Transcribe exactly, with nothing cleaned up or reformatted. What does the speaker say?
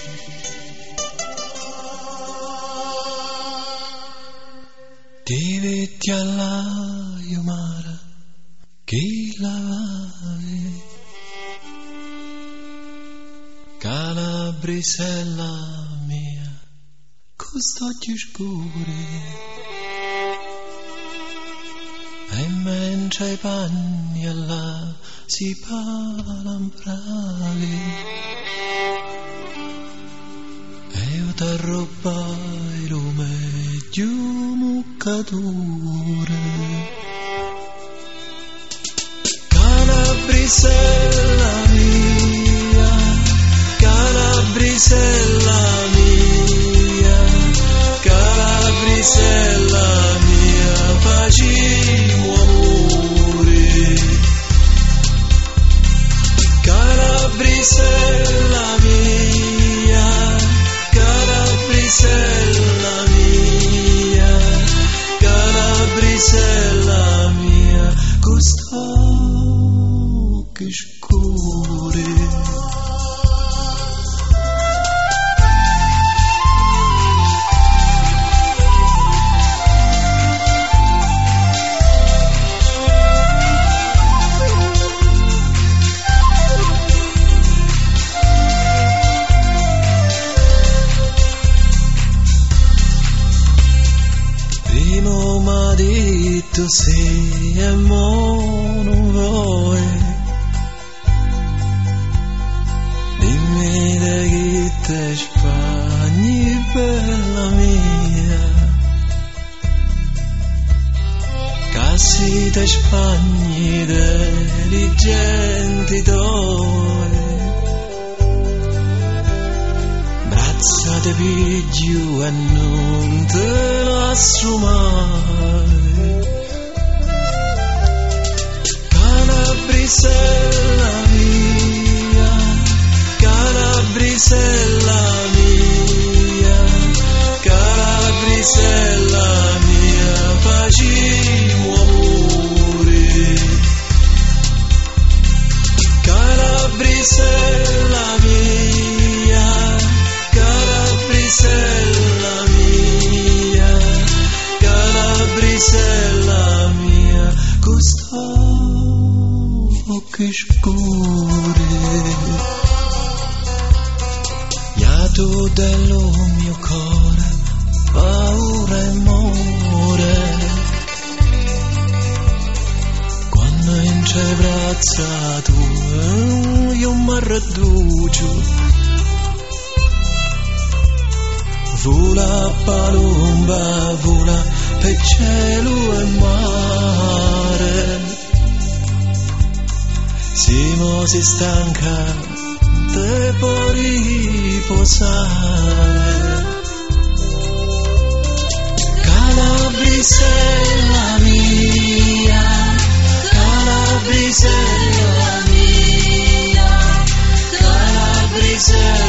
Divitti all'aio mare, chi lavavi? Calabrisella mia, cust'occhi scuri, e mentre i panni alla si palambrali, e io t'arrubai lume giù muccature. Calabrisella mia, Calabrisella mia, Calabrisella mia, facimo amore. Calabrisella mia, Calabrisella mia, Calabrisella mia, cust'occhi scuri. Primo m'ha detto sì e mo non vuoi, dimmi da chi te spagni bella mia, cassi te spagni dei genti tuoi, braccia te piglio e non te lascio mai. Calabrisella mia, Calabrisella mia, Calabrisella mia, facimo amore. Calabrisella mia, Calabrisella mia, Calabrisella mia, cust'occhi scuri. Iato dello mio cuore, paura e amore, quando in tre braccia tue io mi radduccio, vola palomba, vola per cielo e mare, Simo si stanca te può riposare. Calabrisella mia, Calabrisella mia, Calabrisella